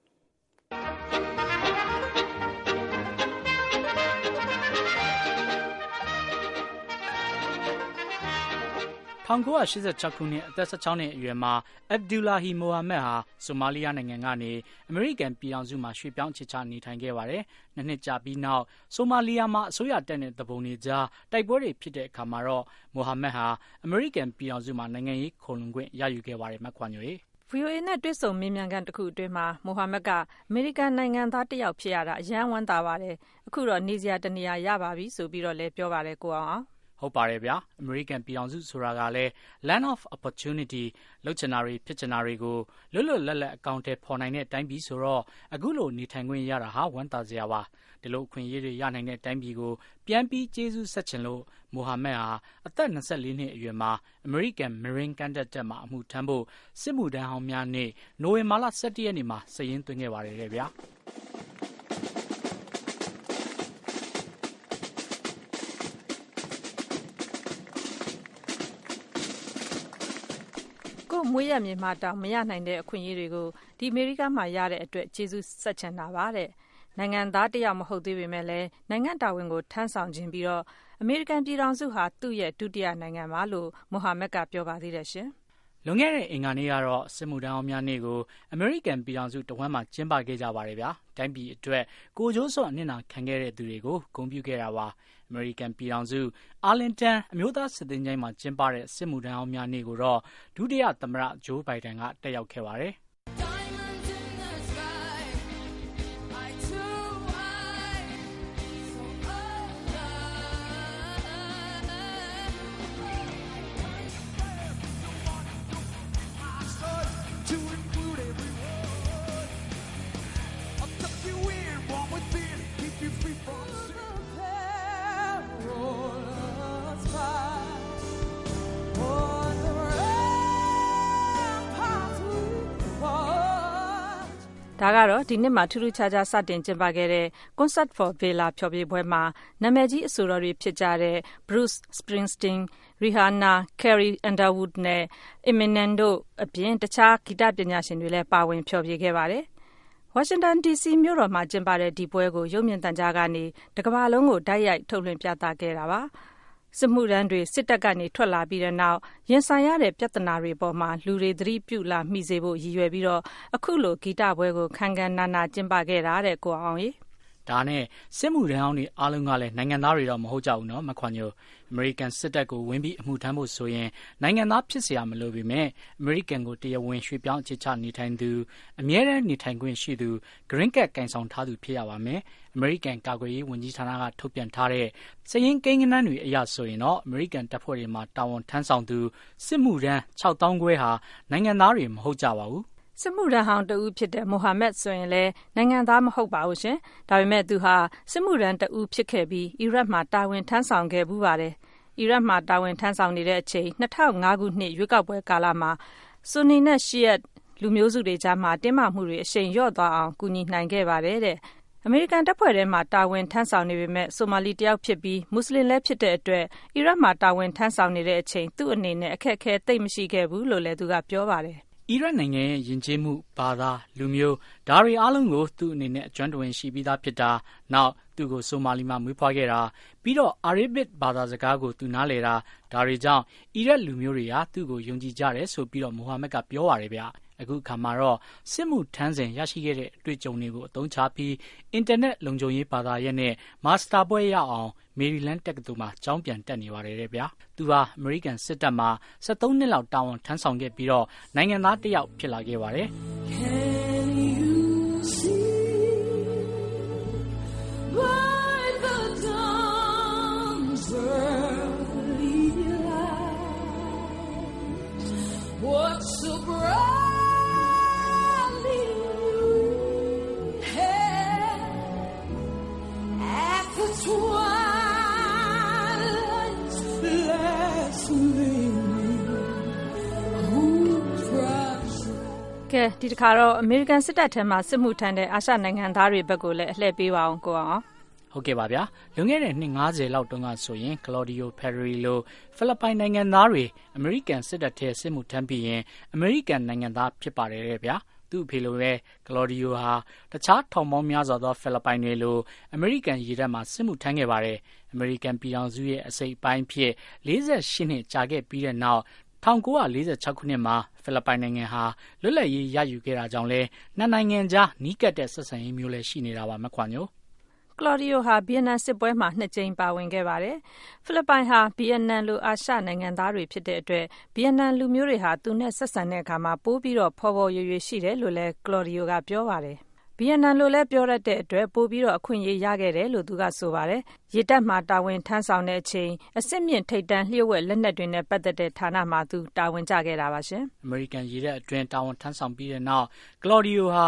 1986ခုနှစ်အသက်16နှစ်အရွယ်မှာအဗ်ဒူလာဟီမိုဟာမက်ဟာဆိုမာလီယာနိုင်ငံကနေအမေရိကန်ပြည်ထောင်စုမှာရွှေ့ပြောင်းအခြေချနေထိုင်ခဲ့ပါတယ်။နှစ်နှစ်ကြာပြီးနောက်ဆိုမာလီယာမှာအစိုးရတပ်နဲ့တပုံတွေကြားတိုက်ပွဲတွေဖြစ်တဲ့အခါမှာတော့မိုဟာမက်ဟာအမေရိကန်ပြည်ထောင်စုမှာနိုင်ငံရေးခိုလှုံခွင့်ရယူခဲ့ပါတယ်မက်ခွာညိုရေ။ VOA နဲ့တွေ့ဆုံမေးမြန်းခန်းတစ်ခုအတွင်းမှာမိုဟာမက်ကအမေရိကန်နိုင်ငံသားတစ်ယောက်ဖြစ်ရတာအယမ်းဝမ်းသာပါတယ်။အခုတော့နေစရာတနေရာရပါပြီဆိုပြီးတော့လည်းပြောပါတယ်ကိုအောင်ဟုတ်ပါတယ်ဗျာအမေရိကန်ပြည်ထောင်စုဆိုတာကလည်း land of opportunity လှုပ်ချင်တာတွေဖြစ်ချင်တာတွေကိုလွတ်လွတ်လပ်လပ်အကောင့်ထဲပေါ်နိုင်တဲ့တိုင်းပြည်ဆိုတော့အခုလိုနေထိုင်ခွင့်ရတာဟာဝမ်းသာစရာပါဒီလိုအခွင့်အရေးတွေရနိုင်တဲ့တိုင်းပြည်ကိုပြန်ပြီးကျေးဇူးဆက်ချင်လို့မိုဟာမက်ဟာအသက်24နှစ်အရွယ်မှာအမေရိကန် Marine ကမ်းတက်တပ်မှာအမှုထမ်းဖို့စစ်မှုထမ်းဟောင်းများနေ့နိုဝင်ဘာလ17ရက်နေ့မှာစာရင်းသွင်းခဲ့ပါတယ်ဗျာမွေးရမြေမှာတောင်မရနိုင်တဲ့အခွင့်အရေးတွေကိုဒီအမေရိကမှာရတဲ့အတွက်ကျေးဇူးဆက်ချင်တာပါတဲ့နိုင်ငံသားတယောက်မဟုတ်သေးပေမဲ့လည်းနိုင်ငံတာဝန်ကိုထမ်းဆောင်ခြင်းပြီးတော့အမေရိကန်ပြည်ထောင်စုဟာသူ့ရဲ့ဒုတိယနိုင်ငံပါလို့မိုဟာမက်ကပြောပါသေးတယ်ရှင်လွန်ခဲ့တဲ့အင်္ဂါနေ့ကတော့စစ်မှုထမ်းအောင်များနေ့ကိုအမေရိကန်ပြည်ထောင်စုတဝန်းမှာကျင်းပခဲ့ကြပါတယ်ဗျာတိုင်းပြည်အတွက်ကိုကျိုးစွန့်အနစ်နာခံခဲ့တဲ့သူတွေကိုဂုဏ်ပြုခဲ့တာပါအမေရိကန်ပြည်ထောင်စုအာလင်တန်အမျိုးသားစစ်သင်္ချိုင်းမှာကျင်းပတဲ့စစ်မှုထမ်းအောင်များနေ့ကိုတော့ဒုတိယသမ္မတဂျိုးဘိုင်ဒန်ကတက်ရောက်ခဲ့ပါတယ်ဒါကတော့ဒီနှစ်မှာထူးထူးခြားခြားစတင်ကျင်းပခဲ့တဲ့ Concert for Villa ဖျော်ဖြေပွဲမှာနာမည်ကြီးအဆိုတော်တွေဖြစ်ကြတဲ့ Bruce Springsteen, Rihanna, Carrie Underwood နဲ့ Eminem တို့အပြင်တခြားဂီတပညာရှင်တွေလည်းပါဝင်ဖျော်ဖြေခဲ့ပါတယ်။ Washington DC မြို့တော်မှာကျင်းပတဲ့ဒီပွဲကိုရုပ်မြင်သံကြားကနေတကမ္ဘာလုံးကိုတိုက်ရိုက်ထုတ်လွှင့်ပြသခဲ့တာပါ။စစ်မှုထမ်းတွေစစ်တပ်ကနေထွက်လာပြီးတဲ့နောက်ရင်ဆိုင်ရတဲ့ပြဿနာတွေပေါ်မှာလူတွေသတိပြုလာမိစေဖို့ရည်ရွယ်ပြီးတော့အခုလိုဂီတပွဲကိုခမ်းခမ်းနားနားကျင်းပခဲ့တာတဲ့ကိုအောင်ကြီးဒါနဲ့စစ်မှုထမ်းအောင်တွေအားလုံးကလည်းနိုင်ငံသားတွေတော့မဟုတ်ကြဘူးနော်မခွန်ညိုအမေရိကန်စစ်တပ်ကိုဝင်ပြီးအမှုထမ်းဖို့ဆိုရင်နိုင်ငံသားဖြစ်เสียမလို့ပေမဲ့အမေရိကန်ကိုတရားဝင်ရွှေ့ပြောင်းအခြေချနေထိုင်သူအမြဲတမ်းနေထိုင်ခွင့်ရှိသူ green card ကင်ဆောင်ထားသူဖြစ်ရပါမယ်အမေရိကန်ကာကွယ်ရေးဝန်ကြီးဌာနကထုတ်ပြန်ထားတဲ့စည်ရင်းကိန်းဂဏန်းတွေအရဆိုရင်တော့အမေရိကန်တပ်ဖွဲ့တွေမှာတာဝန်ထမ်းဆောင်သူစစ်မှုထမ်း6000ခွဲဟာနိုင်ငံသားတွေမဟုတ်ကြပါဘူးစစ်မှုထမ်းဟောင်းတဦးဖြစ်တဲ့မိုဟာမက်ဆိုရင်လည်းနိုင်ငံသားမဟုတ်ပါဘူးရှင်ဒါပေမဲ့သူဟာစစ်မှုထမ်းတဦးဖြစ်ခဲ့ပြီးအီရတ်မှာတာဝန်ထမ်းဆောင်ခဲ့မှုပါတယ်အီရတ်မှာတာဝန်ထမ်းဆောင်နေတဲ့အချိန်2005ခုနှစ်ရွေးကောက်ပွဲကာလမှာဆူနီနဲ့ရှီယတ်လူမျိုးစုတွေကြားမှာတင်းမာမှုတွေအရှိန်လျော့သွားအောင်ကူညီနိုင်ခဲ့ပါတယ်တဲ့အမေရိကန်တပ်ဖွဲ့ထဲမှာတာဝန်ထမ်းဆောင်နေပေမဲ့ဆိုမာလီတယောက်ဖြစ်ပြီးမွတ်စလင်လည်းဖြစ်တဲ့အတွက်အီရတ်မှာတာဝန်ထမ်းဆောင်နေတဲ့အချိန်သူ့အနေနဲ့အခက်အခဲသိပ်မရှိခဲ့ဘူးလို့လည်းသူကပြောပါတယ်အီရတ်နိုင်ငံရဲ့ယဉ်ကျေးမှုဘာသာလူမျိုးဒါတွေအားလုံးကိုသူ့အနေနဲ့အကျွမ်းတဝင်ရှိပြီးသားဖြစ်တာနောက်သူ့ကိုဆိုမာလီမှာမွေးဖွားခဲ့တာပြီးတော့အာရဗစ်ဘာသာစကားကိုသူနားလည်တာဒါတွေကြောင့်အီရတ်လူမျိုးတွေဟာသူ့ကိုယုံကြည်ကြတယ်ဆိုပြီးတော့မိုဟာမက်ကပြောပါတယ်ဗျအခုအခါမှာတော့စစ်မှုထမ်းစဉ်ရရှိခဲ့တဲ့အတွေ့အကြုံတွေကိုအသုံးချပြီးအင်တာနက်လုံခြုံရေးဘာသာရပ်နဲ့မာစတာဘွဲ့ရအောင်မေရီလန်းတက္ကသိုလ်မှာကျောင်းပြန်တက်နေပါတယ်ဗျာသူဟာအမေရိကန်စစ်တပ်မှာ73နှစ်လောက်တာဝန်ထမ်းဆောင်ခဲ့ပြီးတော့နိုင်ငံသားတစ်ယောက်ဖြစ်လာခဲ့ပါတယ်What's so brightly at the twilight's ကဲဒီတစ်ခါတော့အမေရိကန်စစ်တပ်ထဲမှာစစ်မှုထမ်းတဲ့အာရှနိုင်ငံသားတွေဘက်ကိုလည်းအလှည့်ပေးပါအောင်ကိုအောင်ဟုတ်ကဲ့ပါဗျာလွန်ခဲ့တဲ့နှစ်90လောက်တုန်းကဆိုရင်ကလော်ဒီယိုဖယ်ရီလိုဖိလစ်ပိုင်နိုင်ငံသားတွေအမေရိကန်စစ်တပ်ထဲစစ်မှုထမ်းပြီးရင်အမေရိကန်နိုင်ငံသားဖြစ်ပါတယ်တဲ့ဗျာသူ့အဖေလိုပဲကလော်ဒီယိုဟာတခြားထောင်ပေါင်းများစွာသောဖိလစ်ပိုင်တွေလိုအမေရိကန်ရေတပ်မှာစစ်မှုထမ်းခဲ့ပါတယ်အမေရိကန်ပြည်ထောင်စုရဲ့အစိပ်ပိုင်းဖြစ်48နှစ်ကြာခဲ့ပြီးတဲ့နောက်1946ခုနှစ်မှာဖိလစ်ပိုင်နိုင်ငံဟာလွတ်လပ်ရေးရယူခဲ့တာကြောင့်လဲနှစ်နိုင်ငံကြားနီးကပ်တဲ့ဆက်ဆံရေးမျိုးလည်းရှိနေတာပါမခွာညိုကလော်ဒီယိုဟာဗီယက်နမ်စစ်ပွဲမှာ2ကြိမ်ပါဝင်ခဲ့ပါတယ်။ဖိလစ်ပိုင်ဟာဗီယက်နမ်လိုအာရှနိုင်ငံသားတွေဖြစ်တဲ့အတွက်ဗီယက်နမ်လူမျိုးတွေဟာသူနဲ့ဆက်ဆံတဲ့အခါမှာပိုပြီးတော့ဖော်ဖော်ရွယ်ရွယ်ရှိတယ်လို့လည်းကလော်ဒီယိုကပြောပါတယ်။ဗီယက်နမ်လိုလည်းပြောရတဲ့အတွက်ပိုပြီးတော့အခွင့်အရေးရခဲ့တယ်လို့သူကဆိုပါတယ်။ရေတပ်မှာတာဝန်ထမ်းဆောင်တဲ့အချိန်အစစ်မြင့်ထိပ်တန်းလျှို့ဝှက်လက်နက်တွေနဲ့ပတ်သက်တဲ့ဌာနမှာသူတာဝန်ကျခဲ့တာပါရှင်။အမေရိကန်ရေတပ်အတွင်းတာဝန်ထမ်းဆောင်ပြီးတဲ့နောက်ကလော်ဒီယိုဟာ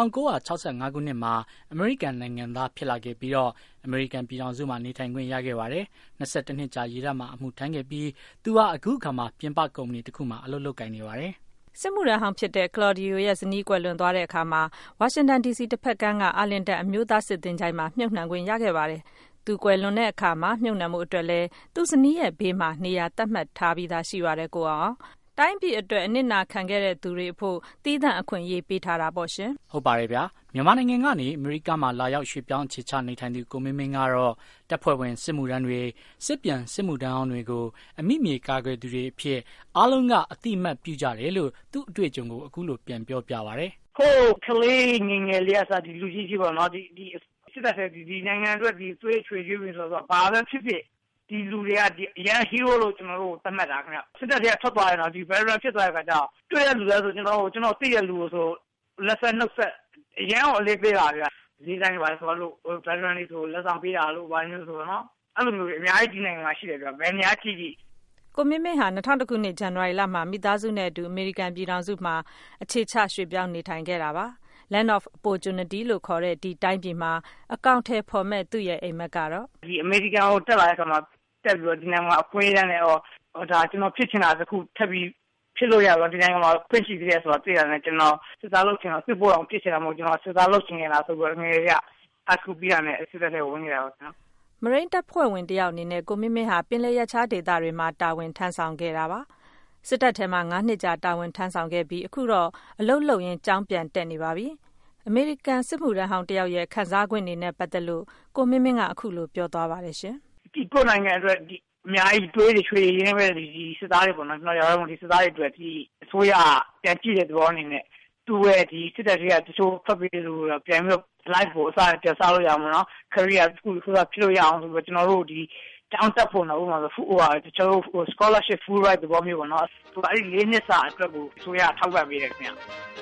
1965ခုနှစ်မှာအမေရိကန်နိုင်ငံသားဖြစ်လာခဲ့ပြီးတော့အမေရိကန်ပြည်ထောင်စုမှာနေထိုင်ခွင့်ရခဲ့ပါတယ်။22နှစ်ကြာရေတပ်မှာအမှုထမ်းခဲ့ပြီးသူဟာအခုအခါမှာပြင်ပကုမ္ပဏီတစ်ခုမှာအလုပ်လုပ်ကိုင်နေပါတယ်။စစ်မှုထမ်းဟောင်းဖြစ်တဲ့ကလော်ဒီယိုရဲ့ဇနီးကွယ်လွန်သွားတဲ့အခါမှာဝါရှင်တန် DC တစ်ဖက်ကမ်းကအာလင်တန်အမျိုးသားစစ်သင်္ချိုင်းမှာမြုပ်နှံခွင့်ရခဲ့ပါတယ်။သူကွယ်လွန်တဲ့အခါမှာမြုပ်နှံမှုအတွက်လဲသူ့ဇနီးရဲ့ဘေးမှာနေရာသတ်မှတ်ထားပြီးသားရှိပါတယ်ကိုအောင်။တိုင်းပြည်အတွက်အနစ်နာခံခဲ့တဲ့သူတွေအဖို့သီးသန့်အခွင့်အရေးပေးထားတာပေါ့ရှင်။ဟုတ်ပါတယ်ဗျာ။မြန်မာနိုင်ငံကနေအမေရိကမှာလာရောက်ရွှေ့ပြောင်းအခြေချနေထိုင်သူကိုမင်းမင်းကတော့တပ်ဖွဲ့ဝင်စစ်မှုထမ်းတွေစစ်ပြန်စစ်မှုထမ်းအောင်တွေကိုအမိမြေကာကွယ်သူတွေအဖြစ်အားလုံးကအတိအမှတ်ပြုကြတယ်လို့သူ့အတွေ့အကြုံကိုအခုလိုပြန်ပြောပြပါဗျ။ဟိုကလေးငယ်လေးအစားဒီလူကြီးကြီးပေါ့နော်ဒီစစ်တပ်ရဲ့ဒီနိုင်ငံအတွက်ဒီသွေးချွေကျွေးပြီးဆိုတော့ဘာပဲဖြစ်ဖြစ်ဒီလူတွေကဒီအရန်ဟီးရိုးလို့ကျွန်တော်တို့သတ်မှတ်တာခင်ဗျစစ်တပ်တွေကထွက်သွားရင်တော့ဒီ veteran ဖြစ်သွားတဲ့အခါကျတော့တွေ့ရလူလဲဆိုကျွန်တော်သိရလူဆိုလက်ဆက်နှုတ်ဆက်အရန်ကိုအလေးပေးတာဗျဒီတိုင်းပါဆိုလို့ veteran တွေဆိုလက်ဆောင်ပေးတာလို့ဘာမျိုးဆိုတော့နော်အဲ့လိုမျိုးအများကြီးဒီနိုင်ငံမှာရှိတယ်ဗျဘယ်နေရာကြည့်ကြည့်ကိုမင်းမင်းဟာ2000ခုနှစ်ဇန်နဝါရီလမှာမိသားစုနဲ့အတူအမေရိကန်ပြည်ထောင်စုမှာအခြေချရွှေ့ပြောင်းနေထိုင်ခဲ့တာပါ Land of Opportunity လို့ခေါ်တဲ့ဒီတိုင်းပြည်မှာအကောင့်ထဲပေါ်မဲ့သူ့ရဲ့အိမ်မက်ကတော့ဒီအမေရိကန်ကိုတက်လာတဲ့အခါမှာတက်ပြီးတော့ဒီနိုင်ငံမှာအခွင့်အရေးနဲ့ဒါကျွန်တော်ဖြစ်ချင်တာတစ်ခုထပ်ပြီးဖြစ်လို့ရတော့ဒီနိုင်ငံမှာခွင့်ရှိသေးတယ်ဆိုတာသိရတယ်ကျွန်တော်စစ်သားလုပ်ချင်တော့စစ်ဖို့အောင်ဖြစ်ချင်တာမဟုတ်ကျွန်တော်စစ်သားလုပ်ချင်နေတာဆိုပြီးငယ်ရအခုပြရမယ်စစ်တပ်ထဲဝင်နေတာပေါ့နော်မရိန်းတပ်ဖွဲ့ဝင်တယောက်အနေနဲ့ကိုမင်းမင်းဟာပင်လယ်ရခြားဒေသတွေမှာတာဝန်ထမ်းဆောင်ခဲ့တာပါစစ်တပ်ထဲမှာ9နှစ်ကြာတာဝန်ထမ်းဆောင်ခဲ့ပြီးအခုတော့အလုပ်လုပ်ရင်းကြောင်းပြန်တက်နေပါပြီအမေရိကန်စစ်မှုထမ်းဟောင်းတယောက်ရဲ့ခံစား권တွေနဲ့ပတ်သက်လို့ကိုမင်းမင်းကအခုလိုပြောသွားပါတယ်ရှင်ဒီကိုနိုင်ငံအတွက်ဒီအများကြီးတွေးတွေချွေရင်းပဲဒီစစ်သားတွေပေါ့နော်ကျွန်တော်ရောဒီစစ်သားတွေအတွက်ဒီအစိုးရပြန်ကြည့်တဲ့သဘောအနေနဲ့သူ့ရဲ့ဒီစစ်တပ်တွေကတချို့ဖတ်ပြီးလို့ပြန်ပြီး live ကိုအစားပြန်စားလို့ရအောင်နော် career school ဆိုတာဖြစ်လို့ရအောင်ဆိုတော့ကျွန်တော်တို့ဒီတောင်းတက်ဖို့နော်ဥပမာဆိုတချို့ scholarship full ride သဘောမျိုးပေါ့နော်သူအဲ့ဒီ၄နှစ်စာအတွက်ကိုအစိုးရထောက်ပံ့ပေးတယ်ခင်ဗျ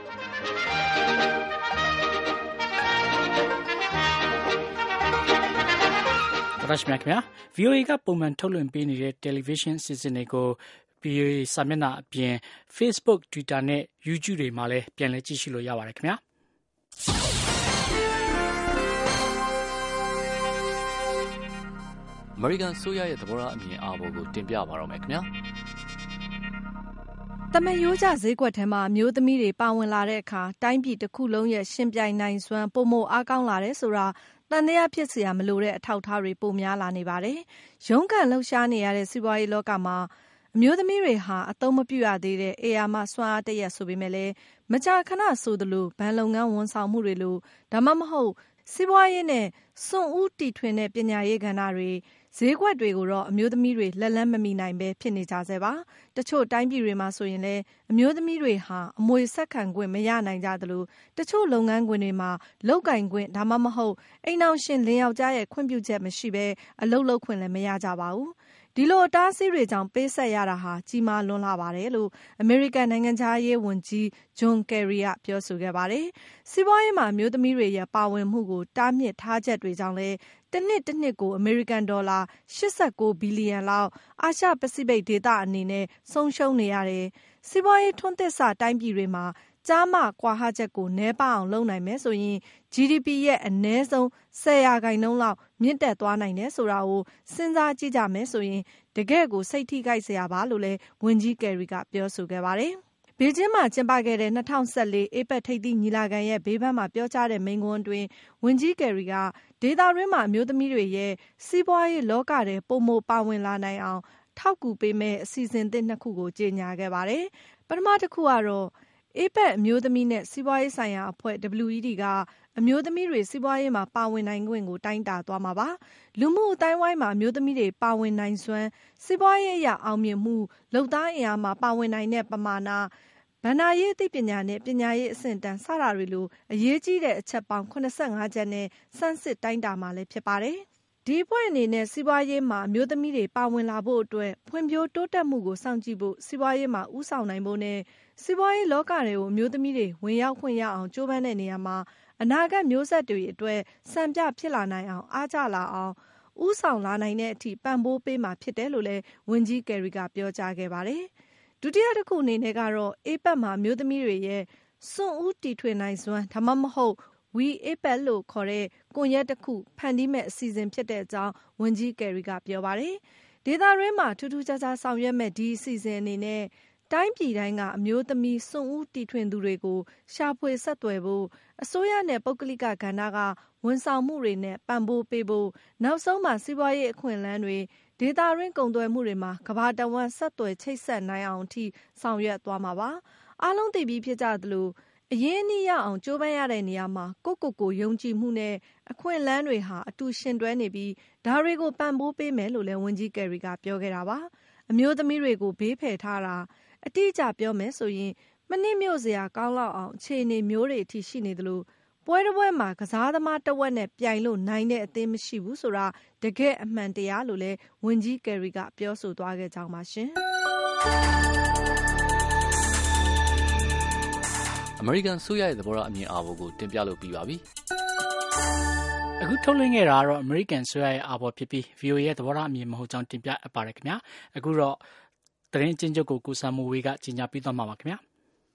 ရရှမြခင်ဗျာ VOA ကပုံမှန်ထုတ်လွှင့်ပေးနေတဲ့ television အစီအစဉ်တွေကို VOA စာမျက်နှာအပြင် Facebook, Twitter နဲ့ YouTube တွေမှာလည်းပြန်လည်ကြည့်ရှုလို့ရပါတယ်ခင်ဗျာအမေရိကန်ဆိုရရဲ့သဘောထားအမြင်အာဘော်ကိုတင်ပြပါတော့မယ်ခင်ဗျာတမန်ရိုးကျဈေးကွက်ထဲမှာမျိုးသမီးတွေပါဝင်လာတဲ့အခါတိုင်းပြည်တစ်ခုလုံးရဲ့ရှင်ပြိုင်နိုင်စွမ်းပုံမအားကောင်းလာတယ်ဆိုတာတန်တရားဖြစ်เสียမလိုတဲ့အထောက်အထားတွေပိုများလာနေပါတယ်။ရုန်းကန်လှုပ်ရှားနေရတဲ့စီးပွားရေးလောကမှာအမျိုးသမီးတွေဟာအသုံးမပြုရသေးတဲ့အေယာမစွမ်းအားတရက်ဆိုပေမဲ့လည်းမကြာခဏဆိုသလိုဘဏ်လုပ်ငန်းဝန်ဆောင်မှုတွေလိုဒါမှမဟုတ်စီးပွားရေးနဲ့စွန့်ဦးတီထွင်တဲ့ပညာရေးကဏ္ဍတွေဈေးကွက်တွေကိုတော့အမျိုးသမီးတွေလက်လန်းမမီနိုင်ပဲဖြစ်နေကြဆဲပါ။တချို့တိုင်းပြည်တွေမှာဆိုရင်လည်းအမျိုးသမီးတွေဟာအမွေဆက်ခံခွင့်မရနိုင်ကြသလိုတချို့လုပ်ငန်းခွင်တွေမှာလုပ်ကင်ခွင့်ဒါမှမဟုတ်အိမ်အောင်ရှင်လင်ယောက်ျားရဲ့ခွင့်ပြုချက်မရှိဘဲအလုပ်လုပ်ခွင့်လည်းမရကြပါဘူး။ဒီလိုအတားအဆီးတွေကြောင့်ပေးဆက်ရတာဟာကြီးမားလွန်းလာပါတယ်လို့အမေရိကန်နိုင်ငံခြားရေးဝန်ကြီးဂျွန်ကယ်ရီကပြောဆိုခဲ့ပါတယ်။စီးပွားရေးမှာအမျိုးသမီးတွေရဲ့ပါဝင်မှုကိုတားမြစ်ထားချက်တွေကြောင့်လည်းတစ်နှစ်ကိုအမေရိကန်ဒေါ်လာ89ဘီလီယံလောက်အာရှပစိဖိတ်ဒေသအနေနဲ့ဆုံးရှုံးနေရတယ်။စီးပွားရေးထွန်းသစ်စတိုင်းပြည်တွေမှာကျားမကွာဟချက်ကိုနည်းပါအောင်လုပ်နိုင်မယ်ဆိုရင် GDP ရဲ့အနည်းဆုံး10%လောက်မြင့်တက်သွားနိုင်တယ်ဆိုတာကိုစဉ်းစားကြည့်ကြမယ်ဆိုရင်တကယ့်ကိုစိတ်ထိခိုက်စရာပါလို့လည်းဝန်ကြီးကယ်ရီကပြောဆိုခဲ့ပါတယ်။ဘေကျင်းမှာကျင်းပခဲ့တဲ့2014 APEC ထိပ်သီးညီလာခံရဲ့ဘေးပန်းမှာပြောကြားတဲ့မိန့်ခွန်းအတွင်းဝန်ကြီးကယ်ရီကဒေသတွင်းမှာအမျိုးသမီးတွေရဲ့စီးပွားရေးလောကထဲပိုမိုပါဝင်လာနိုင်အောင်ထောက်ကူပေးမဲ့အစီအစဉ်သစ်2ခုကိုကြေညာခဲ့ပါတယ်။ပထမတစ်ခုကတော့ APEC အမျိုးသမီးနဲ့စီးပွားရေးဆိုင်ရာအဖွဲ့ WED ကအမျိုးသမီးတွေစီးပွားရေးမှာပါဝင်နိုင်ခွင့်ကိုတိုင်းတာသွားမှာပါ။လူမှုအတိုင်းဝိုင်းမှာအမျိုးသမီးတွေပါဝင်နိုင်စွမ်းစီးပွားရေးအရာအောင်မြင်မှုလုပ်သားအင်အားမှာပါဝင်နိုင်တဲ့ပမာဏဘဏ္ဍာရေးအသိပညာနဲ့ပညာရေးအဆင့်တန်းစတာတွေလိုအရေးကြီးတဲ့အချက်ပေါင်း85ချက်နဲ့စမ်းစစ်တိုင်းတာမှာလည်းဖြစ်ပါတယ်။ဒီအဖွဲ့အနေနဲ့စီးပွားရေးမှာအမျိုးသမီးတွေပါဝင်လာဖို့အတွက်ဖွံ့ဖြိုးတိုးတက်မှုကိုစောင့်ကြည့်ဖို့စီးပွားရေးမှာဦးဆောင်နိုင်ဖို့နဲ့စီးပွားရေးလောကတွေကိုအမျိုးသမီးတွေဝင်ရောက်ခွင့်ရအောင်ကြိုးပမ်းတဲ့နေရာမှာအနာဂတ်မျိုးဆက်တွေအတွက်စံပြဖြစ်လာနိုင်အောင်အားကျလာအောင်ဦးဆောင်လာနိုင်တဲ့အထိပံ့ပိုးပေးမှာဖြစ်တယ်လို့လည်းဝန်ကြီးကယ်ရီကပြောကြားခဲ့ပါတယ်။ဒုတိယတစ်ခုအနေနဲ့ကတော့ APEC မှာအမျိုးသမီးတွေရဲ့စွန့်ဦးတီထွင်နိုင်စွမ်းဒါမှမဟုတ် We APEC လို့ခေါ်တဲ့ကွန်ရက်တစ်ခုဖန်တီးမဲ့အစီအစဉ်ဖြစ်တဲ့အကြောင်းဝန်ကြီးကယ်ရီကပြောပါတယ်။ဒေသတွင်းမှာထူးထူးခြားခြားဆောင်ရွက်မဲ့ဒီအစီအစဉ်အနေနဲ့တိုင်းပြည်တိုင်းကအမျိုးသမီးစွန့်ဦးတီထွင်သူတွေကိုရှာဖွေဆက်သွယ်ဖို့အစိုးရနဲ့ပုဂ္ဂလိကကဏ္ဍကဝန်ဆောင်မှုတွေနဲ့ပံ့ပိုးပေးဖို့နောက်ဆုံးမှာစီးပွားရေးအခွင့်အလမ်းတွေဒေသတွင်းကုန်သွယ်မှုတွေမှာကမ္ဘာတဝန်းဆက်သွယ်ချိတ်ဆက်နိုင်အောင်အထိဆောင်ရွက်သွားမှာပါ။အားလုံးသိပြီးဖြစ်ကြသလိုအရင်းအနှီးရအောင်ကြိုးပမ်းရတဲ့နေရာမှာကိုယုံကြည်မှုနဲ့အခွင့်အလမ်းတွေဟာအတူရှင်တွဲနေပြီးဒါတွေကိုပံ့ပိုးပေးမယ်လို့လည်းဝန်ကြီးကယ်ရီကပြောခဲ့တာပါ။အမျိုးသမီးတွေကိုဘေးဖယ်ထားတာအတိအကျပြောမယ်ဆိုရင်မနစ်မြို့စရာကောင်းလောက်အောင်အခြေအနေမျိုးတွေအထိရှိနေသလိုပွဲတစ်ပွဲမှာကစားသမားတစ်ဝက်နဲ့ပြိုင်လို့နိုင်တဲ့အသင်းမရှိဘူးဆိုတာတကယ်အမှန်တရားလို့လည်းဝန်ကြီးကယ်ရီကပြောဆိုသွားခဲ့ကြောင်းပါရှင်။အမေရိကန်ဆိုရရဲ့သဘောထားအမြင်အာဘော်ကိုတင်ပြလို့ပြီးပါပြီ။အခုထုတ်လွှင့်ခဲ့တာကတော့ American ဆိုရရဲ့အာဘော်ဖြစ်ပြီး VOA ရဲ့သဘောထားအမြင်မဟုတ်ကြောင်းတင်ပြအပ်ပါတယ်ခင်ဗျာ။အခုတော့သတင်းချင်းချုပ်ကိုဆာမိုဝေးကကြီးညာပြီးသွားမှာပါခင်ဗျာ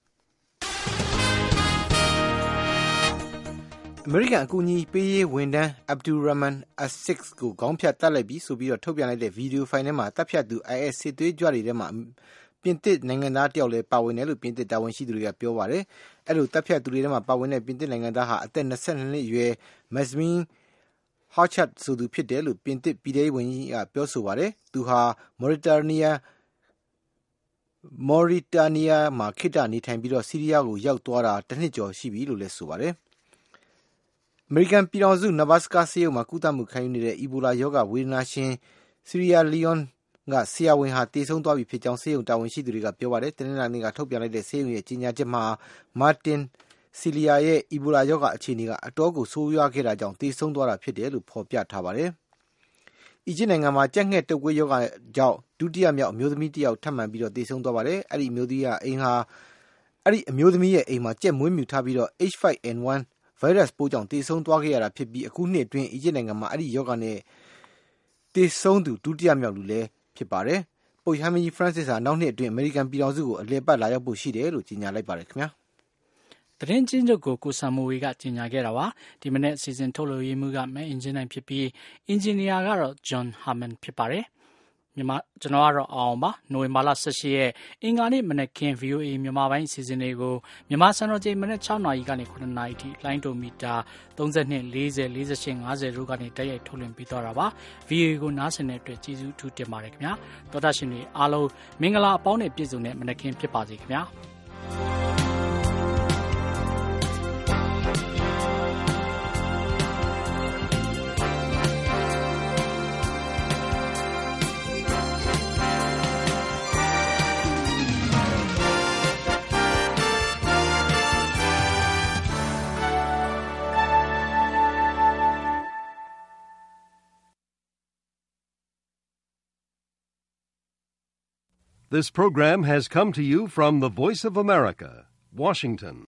အမေရိကန်အကူအညီပေးရေးဝန်ထမ်း Abdulrahman As-Six ကိုခေါင်းဖြတ်တက်လိုက်ပြီးဆိုပြီးတော့ထုတ်ပြန်လိုက်တဲ့ဗီဒီယိုဖိုင်ထဲမှာတပ်ဖြတ်သူ IS စစ်သွေးကြွတွေထဲမှာပြင်သစ်နိုင်ငံသားတယောက်လည်းပါဝင်တယ်လို့ပြင်သစ်တာဝန်ရှိသူတွေကပြောပါတယ်။အဲ့လိုတပ်ဖြတ်သူတွေထဲမှာပါဝင်တဲ့ပြင်သစ်နိုင်ငံသားဟာအသက်22နှစ်အရွယ် Mazmin Hachat ဆိုသူဖြစ်တယ်လို့ပြင်သစ်ပြည်ထောင်ဝန်ကြီးကပြောဆိုပါတယ်။သူဟာမော်ရီတာနီးယားမှာခေတ္တနေထိုင်ပြီးတော့ဆီးရီးယားကိုရောက်သွားတာတစ်နှစ်ကျော်ရှိပြီလို့လည်းဆိုပါတယ်။အမေရိကန်ပြည်ထောင်စုနဗာစကာဆေးရုံမှာကုသမှုခံယူနေတဲ့အီဘိုလာရောဂါဝေဒနာရှင်ဆီရီယာလီယွန်ကဆရာဝန်ဟာတည်ဆုံးသွားပြီဖြစ်ကြောင်းဆေးရုံတာဝန်ရှိသူတွေကပြောပါတယ်။တနင်္လာနေ့ကထုတ်ပြန်လိုက်တဲ့ဆေးရုံရဲ့ကြေညာချက်မှာမာတင်ဆီလီယာရဲ့အီဘိုလာရောဂါအခြေအနေကအတော်ကိုဆိုးရွားခဲ့တာကြောင့်တည်ဆုံးသွားတာဖြစ်တယ်လို့ဖော်ပြထားပါတယ်။အီဂျစ်နိုင်ငံမှာကြက်ငှက်တုပ်ကွေးရောဂါကြောင့်ဒုတိယမြောက်အမျိုးသမီးတစ်ယောက်ထပ်မံပြီးတော့တည်ဆုံးသွားပါတယ်။အဲ့ဒီအမျိုးသမီးရဲ့အိမ်မှာကြက်မွေးမြူထားပြီးတော့ H5N1 ဗိုင်းရပ်စ်ပိုးကြောင့်တည်ဆုံးသွားခဲ့ရတာဖြစ်ပြီးအခုနှစ်အတွင်းအီဂျစ်နိုင်ငံမှာအဲ့ဒီရောဂါနဲ့တည်ဆုံးသူဒုတိယမြောက်လူလည်းဖြစ်ပါတယ်။ပုပ်ရဟန်းမင်းကြီး Francis ဟာနောက်နှစ်အတွင်းအမေရိကန်ပြည်ထောင်စုကိုအလည်ပတ်လာရောက်ဖို့ရှိတယ်လို့ကြေညာလိုက်ပါတယ်ခင်ဗျာ။သတင်းချင်းချုပ်ကိုဆာမိုဝေကကြေညာခဲ့တာပါ။ဒီမနေ့စီစဉ်ထုတ်လို့ရေးမှုကမဲအင်ဂျင်နိုင်ဖြစ်ပြီးအင်ဂျင်နီယာကတော့ John Harmon ဖြစ်ပါတယ်။ကျွန်တော်ကတော့အောင်ပါနိုဝင်ဘာလ18ရက်အင်္ဂါနေ့မနက်ခင်း VOA မြန်မာပိုင်းအစီအစဉ်တွေကိုမြန်မာစံတော်ချိန်မနက်6နာရီကနေ9နာရီထိလိုင်းဒိုမီတာ32 40 48 50တို့ကနေတိုက်ရိုက်ထုတ်လွှင့်ပေးသွားတာပါ VOA ကိုနားဆင်တဲ့အတွက်ကျေးဇူးထူးတင်ပါတယ်ခင်ဗျာတော်တာရှင်တွေအားလုံးမင်္ဂလာအပေါင်းနဲ့ပြည့်စုံတဲ့မနက်ခင်းဖြစ်ပါစေခင်ဗျာ This program has come to you from the Voice of America, Washington.